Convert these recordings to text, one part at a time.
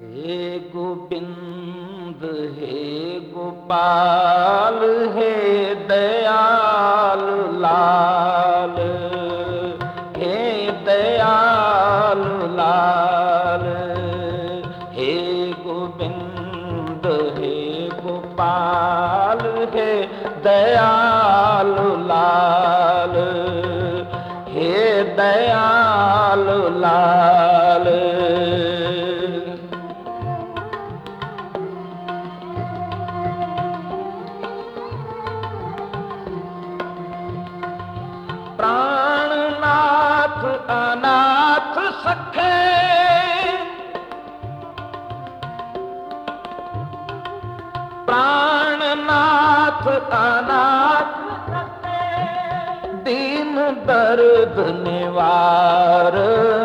हे गोविंद हे गोपाल हे दयाल लाल, हे दयाल लाल, हे गोविंद हे गोपाल हे दयाल लाल, हे दयाल लाल। प्राणनाथ अनाथ सखे, प्राणनाथ अनाथ सखे, दीन दर्द निवार,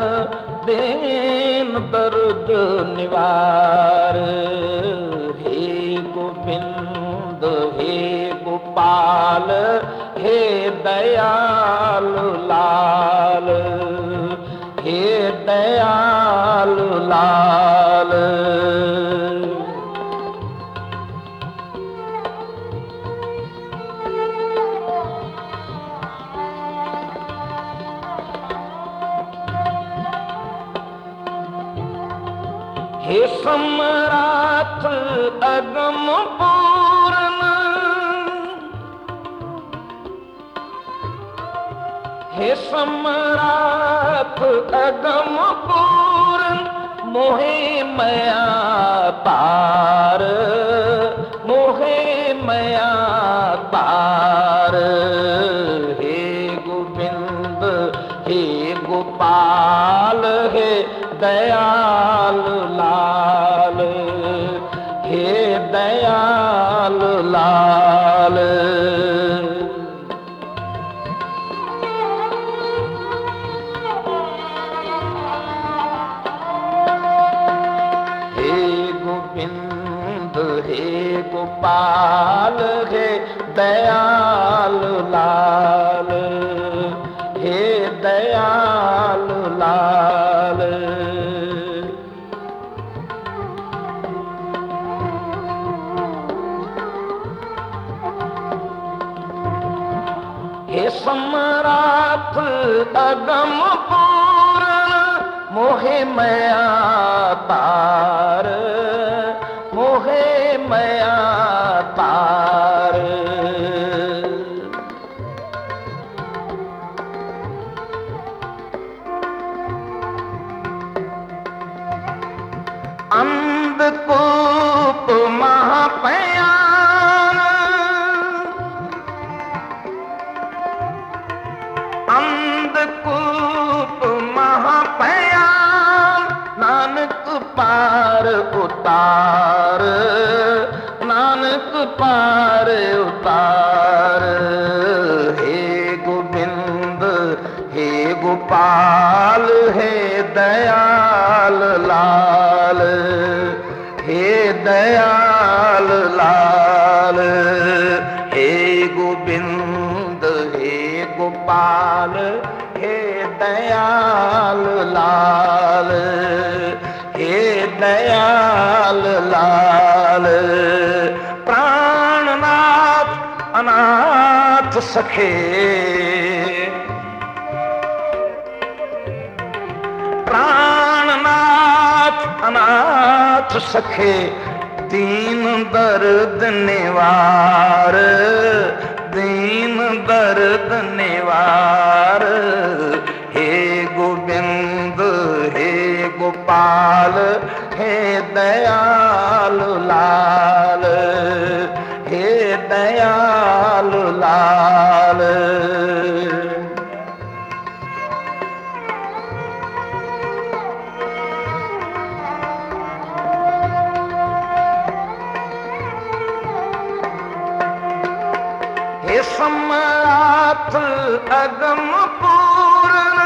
दीन दर्द निवार। हे गोविंद हे गोपाल हे दयाल लाल, हे दयाल लाल। हे सम्राट अगम पूर्ण, हे सम्राट अगम पूर्ण, मोहे मया तार, मोहे मया तार। हे गोविंद हे गोपाल हे दयाल लाल, हे दयाल लाल। हे गोविंद हे गोपाल हे दयाल लाल, हे दयाल लाल। हे सम्राट अगम पूर्ण, मोहे मया तार, मोहे मया तार। अंधकूप महापयान, अंधकूप महापयान, नानक पार उतार, नानक पार उतार। हे गोविंद हे गोपाल हे दयाल लाल, हे दयाल लाल। हे गोविंद हे गोपाल हे दयाल लाल, हे दयाल लाल। प्राणनाथ अनाथ सखे, प्राणनाथ अनाथ सखे, दीन दर्द निवार, दीन दर्द निवार। हे गोविंद हे गोपाल हे दयाल लाल, हे दयाल लाल। हे सम्राट अगम पूर्ण,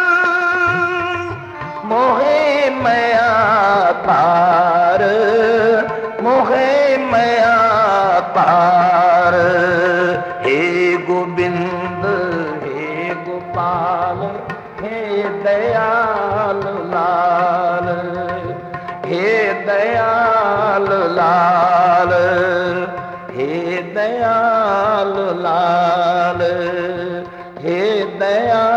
मोहे मया तार, मोहे मया तार। हे गोविंद हे गोपाल हे दयाल लाल, हे दयाल लाल, हे दयाल लाल, हे दयाल